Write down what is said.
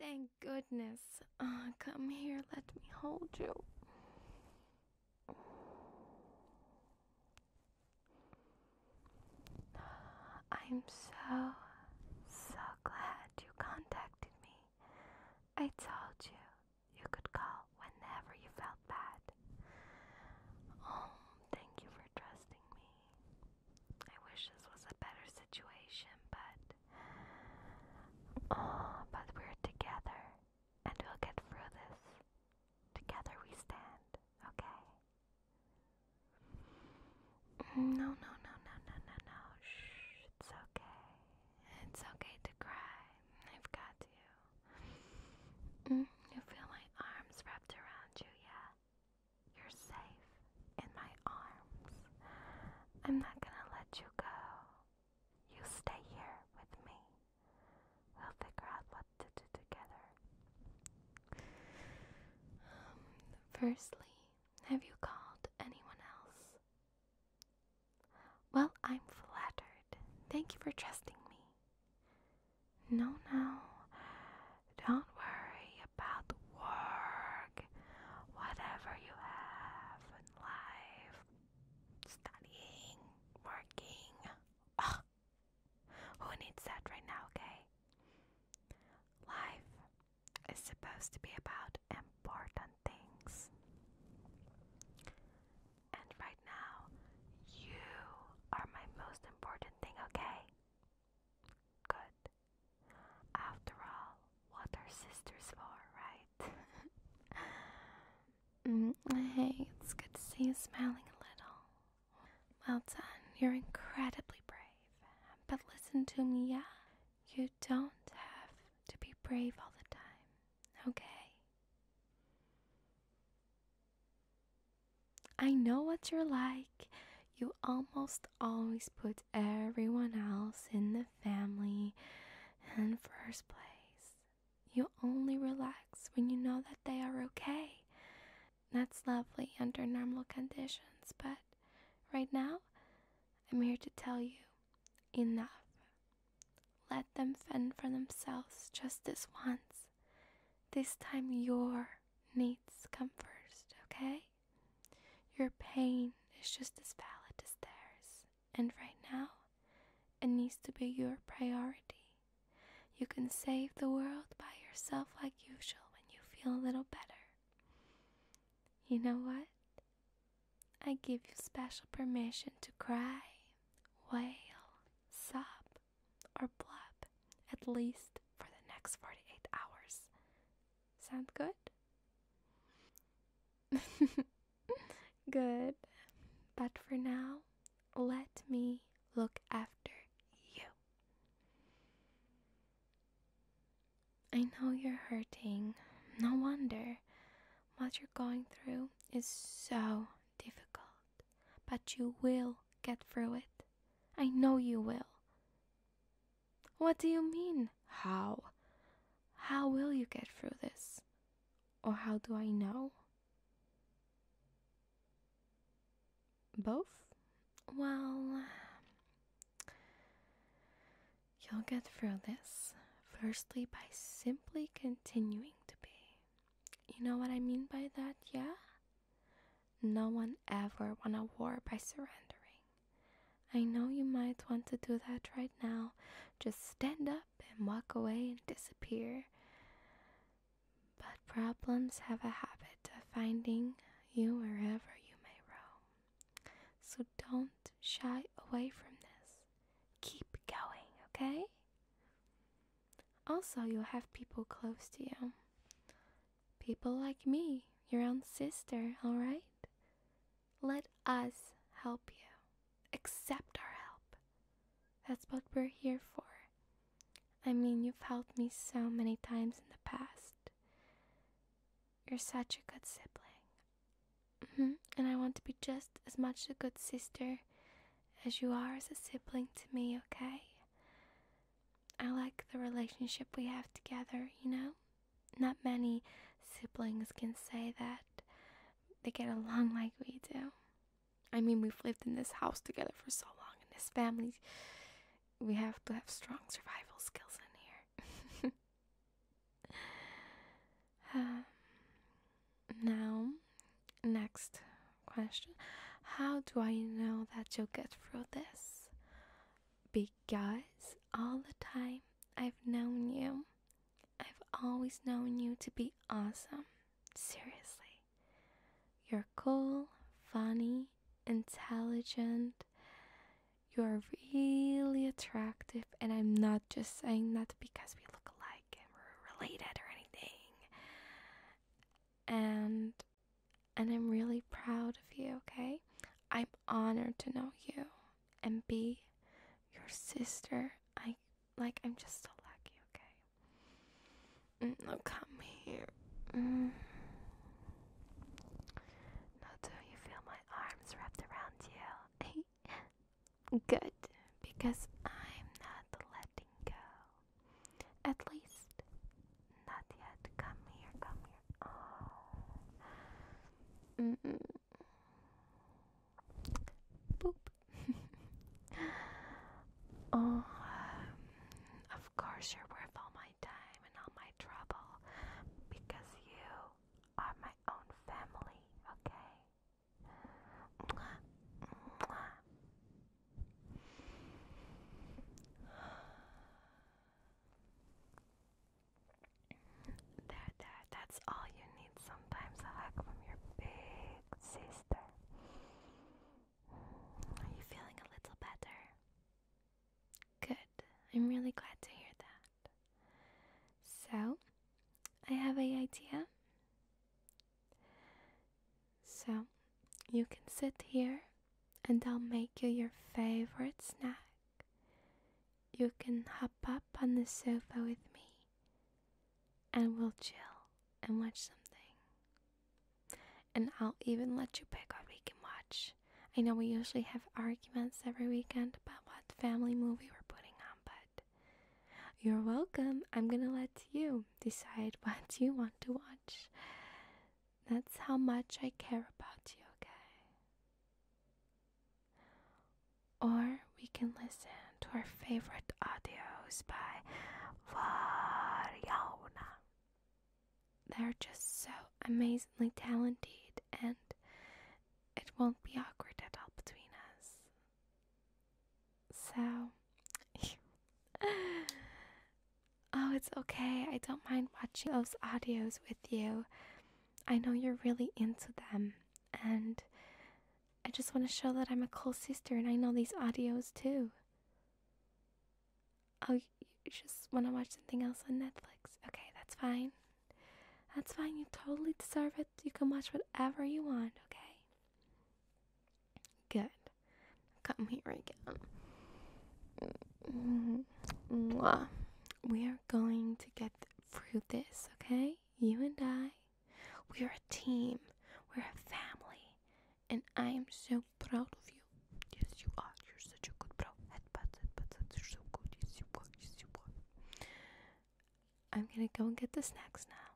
Thank goodness. Come here, let me hold you. I'm so glad you contacted me. I told you you could call whenever you felt bad. Oh, thank you for trusting me. I wish this was a better situation, but we're together and we'll get through this. Together we stand, okay? No. Shh, it's okay. It's okay to cry. I've got you. You feel my arms wrapped around you, yeah? You're safe in my arms. I'm not gonna let you go. You stay here with me. We'll figure out what to do together. Firstly, have you called anyone else? Well, I'm flattered. Thank you for trusting me. No, don't worry about work. Whatever you have in life, studying, working. Ugh, who needs that right now, okay? Life is supposed to be about important things. And right now, you are my most important thing, okay? Good. After all, what are sisters for, right? Hey, it's good to see you smiling a little. Well done, you're incredibly brave. But listen to me, yeah? You don't have to be brave all the time, okay? I know what you're like. You almost always put everyone else in the family in first place. You only relax when you know that they are okay. That's lovely under normal conditions, but right now, I'm here to tell you enough. Let them fend for themselves just this once. This time, your needs come first, okay? Your pain is just as valid as theirs, and right now, it needs to be your priority. You can save the world by yourself like usual when you feel a little better. You know what? I give you special permission to cry, wail, sob, or blub, at least for the next 48 hours. Sound good? Good. But for now, let me look after you. I know you're hurting. No wonder. What you're going through is so difficult. But you will get through it. I know you will. What do you mean? How? How will you get through this? Or how do I know? Both? Well, you'll get through this. Firstly, by simply continuing to be. You know what I mean by that, yeah? No one ever won a war by surrendering. I know you might want to do that right now. Just stand up and walk away and disappear. But problems have a habit of finding you wherever you may roam. So don't shy away from this. Keep going, okay? Also, you'll have people close to you. People like me, your own sister, alright? Let us help you. Accept our help. That's what we're here for. I mean, you've helped me so many times in the past. You're such a good sibling. And I want to be just as much a good sister as you are as a sibling to me, okay? I like the relationship we have together, you know? Not many siblings can say that they get along like we do. I mean, we've lived in this house together for so long, and this family, we have to have strong survival skills in here. next question. How do I know that you'll get through this? Because all the time I've known you, I've always known you to be awesome. Seriously. You're cool, funny, intelligent. You're really attractive, and I'm not just saying that because we look alike and we're related or anything. And I'm really proud of you, okay? I'm honored to know you and be your sister. I'm just so lucky, okay? Now come here. Now do you feel my arms wrapped around you? Good, because I'm not letting go. At least, not yet. Come here, come here. Oh. Boop. Oh, of course you're worth all my time and all my trouble because you are my own family, okay? Mwah, mwah. There, that's all you need sometimes, a hug from your big sister. Are you feeling a little better? Good. I'm really glad to hear that. So, I have an idea. So, you can sit here and I'll make you your favorite snack. You can hop up on the sofa with me and we'll chill and watch something. And I'll even let you pick what we can watch. I know we usually have arguments every weekend about what family movie we're putting on, but you're welcome. I'm gonna let you decide what you want to watch. That's how much I care about you, okay? Or we can listen to our favorite audios by Variona. They're just so amazingly talented and it won't be awkward at all between us. So, oh, it's okay. I don't mind watching those audios with you. I know you're really into them and I just want to show that I'm a cool sister and I know these audios too. Oh, you just want to watch something else on Netflix? Okay, that's fine. That's fine. You totally deserve it. You can watch whatever you want, okay? Good. Come here again. Mwah. We are going to get through this, okay? You and I, we're a team. We're a family. And I am so proud of you. Yes, you are. You're such a good bro. Headbutts. You're so good. Yes, you are. I'm gonna go and get the snacks now.